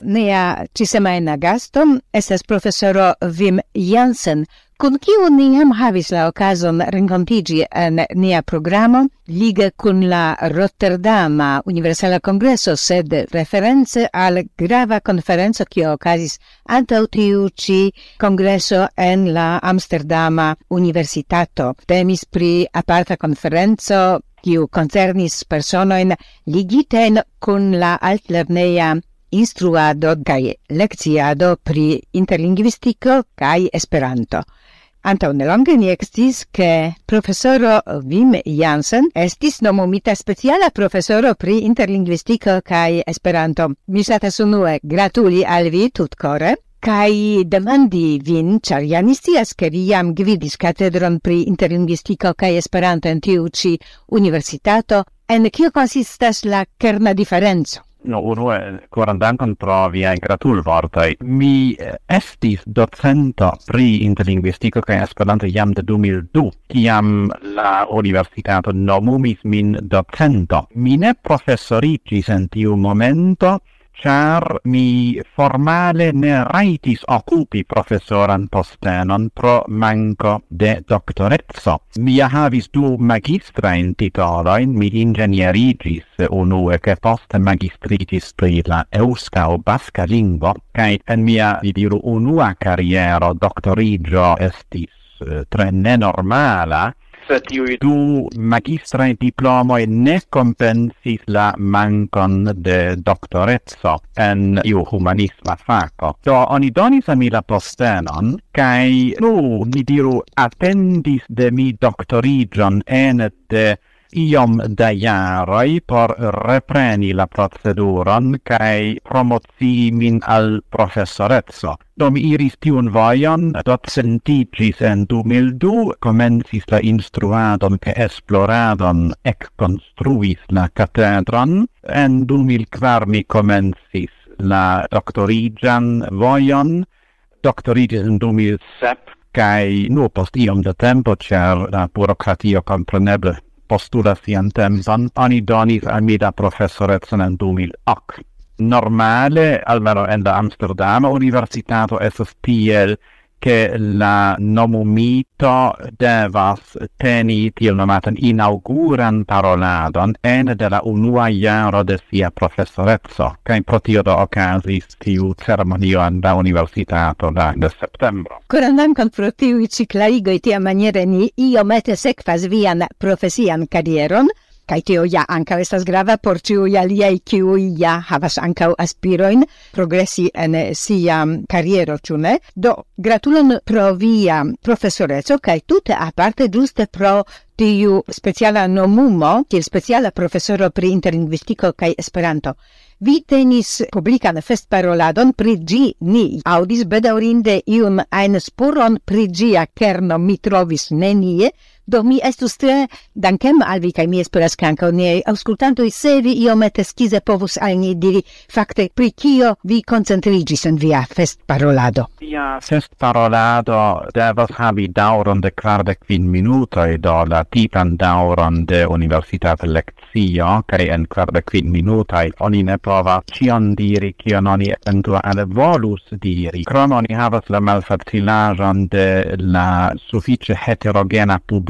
nia cisemajna gasto estas profesoro Wim Jansen, kun kiu ni jam havis la okazon renkontiĝi en nia programo lige kun la Rotterdama Universala Kongreso, sed reference al grava konferenco kiu okazis antaŭ tiu ĉi kongreso en la Amsterdama Universitato. Temis pri aparta konferenco kiu koncernis personojn ligitajn kun la altlerneja instruado kaj lekciado pri interlingvistiko kaj Esperanto. Antaŭ nelonge ni eksciis, ke profesoro Wim Jansen estis nomumita speciala profesoro pri interlingvistiko kaj Esperanto. Mi ŝatas unue gratuli al vi tutkore, kaj demandi vin, ĉar ja ni scias, ke vi jam gvidis katedron pri interlingvistiko kaj Esperanto en tiu ĉi universitato, en kio konsistas la kerna diferenco? No, unue, koran dankon pro viaj gratulvortoj. Mi estis docento pri interlingvistiko kaj Esperanto jam de 2002, kiam la universitato nomumis min docento. Mi ne profesoriĝis en tiu momento, char mi formale ne rajtis okupi profesoran postenon pro manko de doktoreco. Mi havis 2 magistrajn titolojn, mi inĝenieriĝis unue, ke poste magistriĝis pri la eŭska aŭ baska lingvo, kaj en mia, vi diru, unua kariero doktoriĝo estis tre nenormala, sed tiuj 2 magistraj diplomoj ne kompensis la mankon de doktoreco en iu humanisma fako. Do oni donis al mi la postenon, kaj ni diru atendis de mi doktoriĝon ene de iom da jaroj por repreni la proceduron kaj promocii min al profesoreco. Do mi iris tiun vojon, docentiĝis en 2002, komencis la instruadon kaj esploradon, ekkonstruis la katedron. En 2004 mi komencis la doktoriĝan vojon, doktoriĝis en 2007, kaj nur post iom da tempo, ĉar la burokratio kompreneble postulas sian tempon, oni donis al mi la profesorecon en 2008. Normale, almeno en la Amsterdama Universitato, estas tiel, che la nomumito devas teni tiel nomatan inauguran paroladon ene de la unua jaro de sia profesoreco, kaj pro tio do okazis tiu ceremonio en la Universitato de septembro. Koran dankon pro tiuj ĉi klarigoj, tiamaniere ni iomete sekvas vian profesian karieron, kaj tio ja ankaŭ estas grava por ĉiuj aliaj, kiuj ja havas ankaŭ aspirojn progresi en sia kariero, ĉu ne? Do, gratulon pro via profesoreco kaj tute aparte ĝuste pro tiu speciala nomumo, kiel speciala profesoro pri interlingvistiko kaj Esperanto. Vi tenis publikan festparoladon pri ĝi, ni aŭdis bedaŭrinde iun ajn spuron pri ĝia kerno mi trovis nenie. Do mi estus tre dankema al vi, kaj mi esperas ke ankaŭ niaj aŭskultantoj, se vi iomete skize povus al ni diri fakte pri kio vi koncentriĝis en via festparolado. Via festparolado devas havi daŭron de 45 minutoj, do la tipan daŭron de universitata lekcio, kaj en 45 minutoj oni ne povas ĉion diri, kion oni eventuale volus diri. Krome oni havas la malfacilaĵon de la sufiĉe heterogena publiko.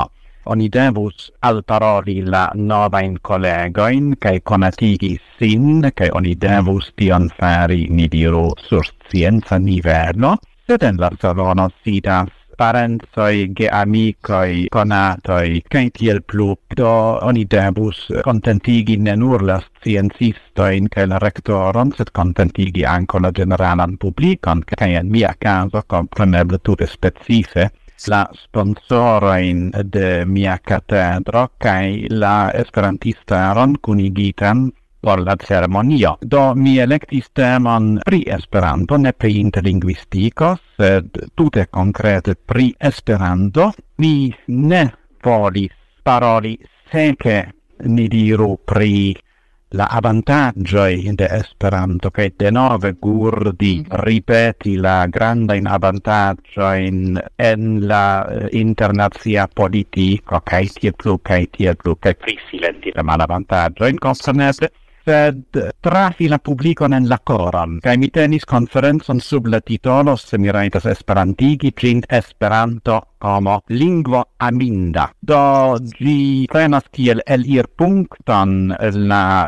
Oni devus alparoli la novajn kolegojn kaj konatigi sin, kaj oni devus tion fari, ni diru, sur scienca nivelo, sed en la salono sidas parencoj, geamikoj, konatoj, kaj tiel plu. Do oni devus kontentigi ne nur la sciencistojn kaj la rektoron, sed kontentigi ankaŭ la ĝeneralan publikon, kaj en mia kazo kompreneble tute specife la sponsorojn de mia katedro kaj la esperantistaron kunigitan por la ceremonio. Do mi elektis temon pri Esperanto, ne pri interlingvistiko, sed tute konkrete pri Esperanto. Mi ne volis paroli seke, ni diru, pri la avantaĝoj de Esperanto, kaj denove gurdi ripeti la grandajn avantaĝojn en la internacia politiko, kaj tie plu, kaj pri silenti la malavantaĝojn, kompreneble. sed trafi la publicon en la coron, kai mi tenis conferenzon sub la titolo, se mi raitas esperantigi, gin Esperanto como lingvo aminda. Do gi prenas kiel elir punkton la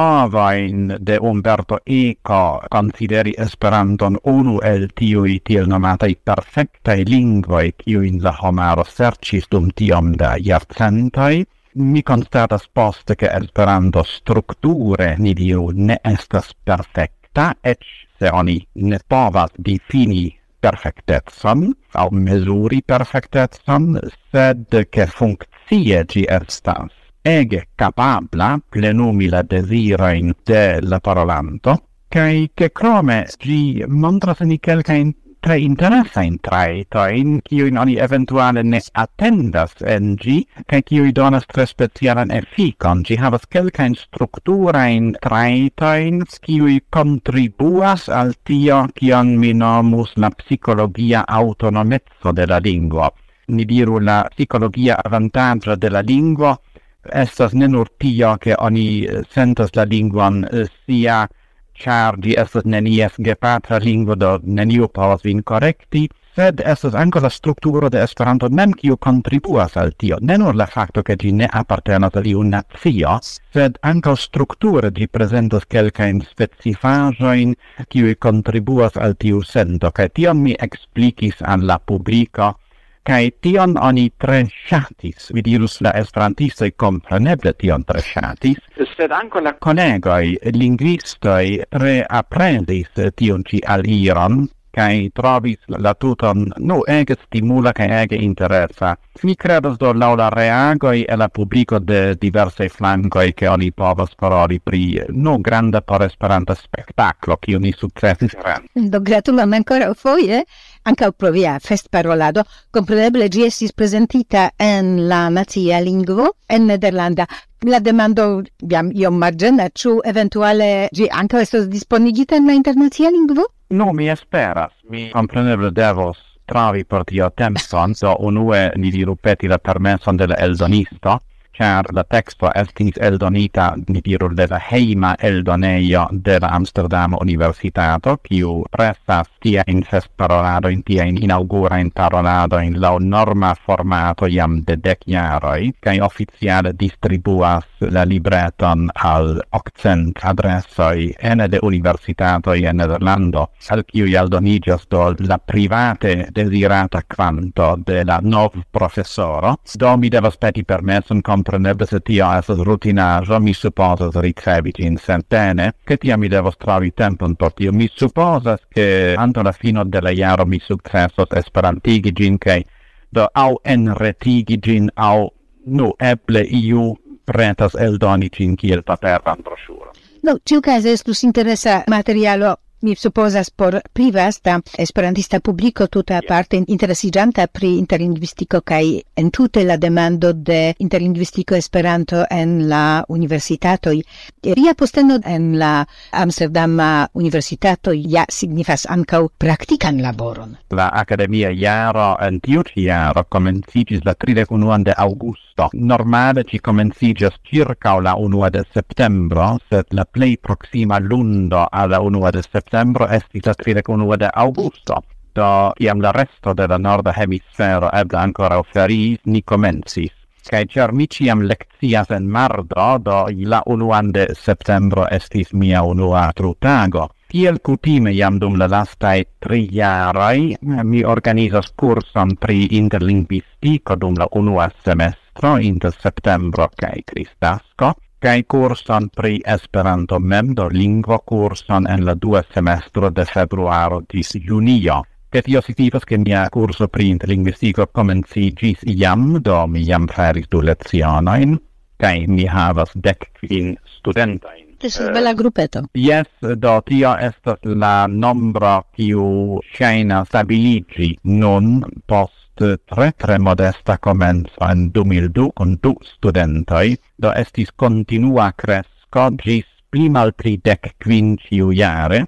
provain de Umberto Eco consideri Esperanton unu el tiui tiel nomatai perfectai lingvoi kiuin la homaro sercis dum tiom da jarcentoi. Mi constatas poste che Esperanto strukture, ni diru, ne estas perfecta, ec se oni ne povas difini perfectetson, au mesuri perfectetson, sed che funccie gi estas ege capabla plenumi la desiroin de la parolanto, cae che crome gi montras ni quelcain tre interessain traitoin, kiuin oni eventuale ne attendas en gi, cae kiui donas tre specialan efficon. Gi havas quelcain strukturain traitoin, kiui contribuas al tio kion mi nomus la psicologia autonomezzo de la lingua. Ni diru la psicologia avantaggio de la lingua estas ne nur tio che oni sentas la linguan sia char gi estas nenies gepatra lingvo do neniu povas vin correcti, sed estas anco la strukturo de Esperanto mem kiu contribuas al tio. Ne nur la facto che gi ne appartenas al iu nazio, sed anco strukture gi presentas kelkajn specifaĵojn kiuj contribuas al tiu sento, kaj tion mi explicis al la publiko. Kai tion oni tre ŝatis, vi dirus la esperantistoj kompreneble tion tre ŝatis, sed anko la kolegoj, lingvistoj tre aprendis tion ĉi aliron, kai trovis la tuton ege stimula kai ege interesa. Mi credas do laŭ la reagoj e la publiko de diversaj flankoj ke oni povas paroli pri granda por Esperanta spektaklo kiu ni sukcesis rendi. Do gratulon ancora foje. Anche pro via festparolado, compreneble gi estis presentita en la nacia lingvo en Nederlanda. La demando jam iom margena, ĉu eventuale gi anche estos disponigita en la internacia lingvo? No, mi esperas. Mi compreneble devos trovi por tio tempon, do unue ni diru peti la permeson de la eldonisto, char la texto estis eldonita, ni diru, de la heima eldoneio de la Amsterdama Universitato, kiu prestas tia in festparoladoin, tia in inaugurain paroladoin lau norma formato jam de 10 jaroj, kai oficiale distribuas la libreton al 800 adresoj ene de universitatoj en Nederlando, al kiuj aldoniĝas do la private desirata kvanto de la nov profesoro. Do mi devas peti permeson compreneble se tio estas rutinaĵo, mi supozas ricevi ĝin sentene, ke tiam mi devos trovi tempon por tio. Mi supozas ke antaŭ la fino de la jaro mi sukcesos esperantigi ĝin, kaj do aŭ enretigi ĝin aŭ eble iu pretas eldoni ĝin kiel paperan broŝuron. No, ĉiukaze estus interesa materialo, mi supposas por pli vasta esperantista publiko tuta parte interesiĝanta pri interlingvistiko kaj entute la demando de interlingvistiko Esperanto en la universitatoj. Via posteno en la Amsterdama Universitato ja signifas ankaŭ praktikan laboron. La akademia jaro en tiu ĉi jaro komenciĝis la 31 de aŭgusto. Normale ĝi komenciĝas ĉirkaŭ la 1 de septembro, sed la plej proksima lundo al la 1 de septembro estis la 31 de aŭgusto. Do iam la resto de la norda hemisfero eble ankoraŭ feriis, ni komencis. Kaj ĉar mi ĉiam lekcias en mardo, do la 1 de septembro estis mia unua trutago. Kiel kutime jam dum la lastaj 3 jaroj, mi organizas kurson pri interlingvistiko dum la unua semestro inter septembro kaj Kristnasko, kaj kurson pri Esperanto mem, do lingvo kurson en la 2 semestro de februaro ĝis junio. Ke tio signifas ke mia kurso pri interlingvistiko komenciĝis jam, do mi jam faris 2 lecionojn, kaj mi havas 15 studentojn. Estas bela grupeto. Yes, do tio estas la nombro kiu ŝajnas stabiliĝi nun post tre modesta komenco en 2002 kun 2 studentoj, do estis kontinua kresko ĝis pli malpli 15 ĉiujare.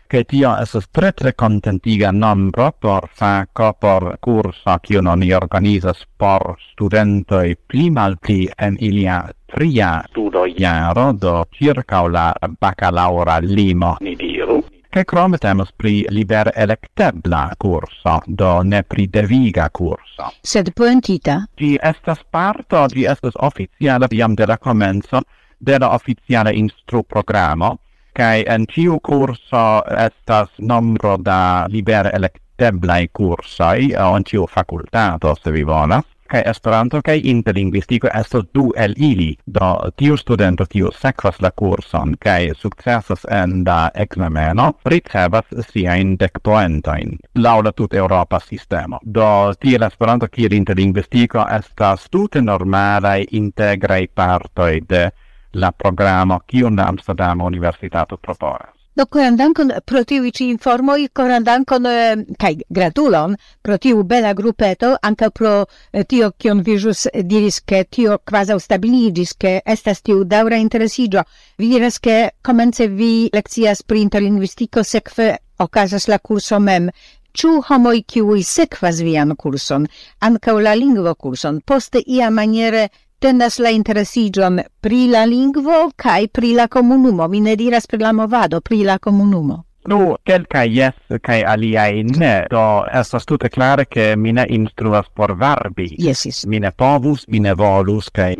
che tio esas tre contentiga nombro por faco por curso kiun oni organizas por studentoi pli malpli en ilia tria studojaro do circa la bacalaura limo ni diru. Che crome temas pri liber electebla curso, do ne pri deviga curso. Sed poentita? Gi estas parto, gi estas oficiala jam de la comenzo de la oficiala instru-programo, kai en ciu curso estas nombro da liber electeblai cursoi, en ciu facultato, se vi volas. Kai Esperanto kai interlinguistico estos du el ili, do tiu studento kiu sekvas la kurson kai sukcesas en la ekzameno ricevas siajn dekpoentojn laŭ la tut-eŭropa sistemo. Do tiel Esperanto kiel interlinguistico estas tute normalaj integraj partoj de la programo kiun la Amsterdama Universitato proponas. Do koran dankon pro tiuj ĉi informoj, koran dankon kaj gratulon pro tiu bela grupeto, ankaŭ pro tio kion vi ĵus diris, ke tio kvazaŭ stabiliĝis, ke estas tiu daŭra interesiĝo. Vi diras, ke komence vi lekcias pri interlingvistiko, sekve okazas la kurso mem. Ĉu homoj kiuj sekvas vian kurson, ankaŭ la lingvokurson, poste iamaniere tendas la interesiĝon pri la lingvo kaj pri la komunumo? Mi ne diras pri la movado, pri la komunumo. Nu, kelkaj jes kaj aliaj ne. Do estas tute klare ke mi ne instruas por varbi. Yes. Mi ne povus, mi ne volus kaj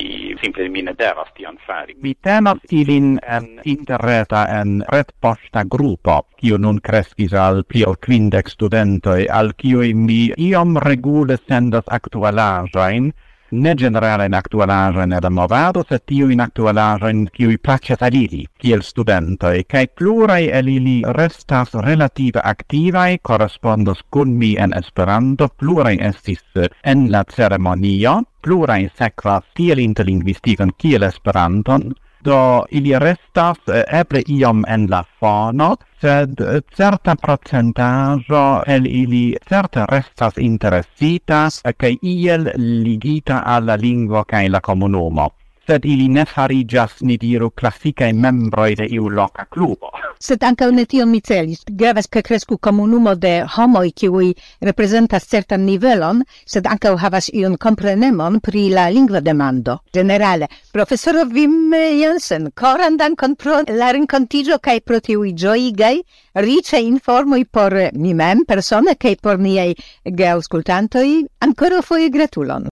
mi ne devas tion fari. Mi tenas ilin en interreta en retpoŝta grupo, kiu nun kreskis al pli ol 50 studentoj, al kiuj mi iom regule sendas aktualaĵojn, ne generale in actualaĵojn de la movado, sed tiujn aktualaĵojn kiuj plaĉas al ili, kiel studentoj, kaj pluraj el ili restas relative aktivaj, korespondos kun mi en Esperanto, pluraj estis en la ceremonio, pluraj sekvas tiel interlingvistikon kiel Esperanton, do ili restas eble iom en la fono, sed certa procentaĵo el ili certe restas interesitas kaj iel ligita al la lingvo kaj la komunumo. Sed ili ne fariĝas, ni diru, klasikaj membroj de iu loka klubo. Sed ankaŭ ne tion mi celis. Gravas ke kresku komunumo de homoj kiuj reprezentas certan nivelon, sed ankaŭ havas iun komprenemon pri la lingva demando. Generale, profesoro Wim Jansen, koran dankon pro la renkontiĝo kaj pro tiuj ĝojigaj riĉaj informoj por mi mem persone kaj por niaj geaŭskultantoj. Ankoraŭfoje gratulon.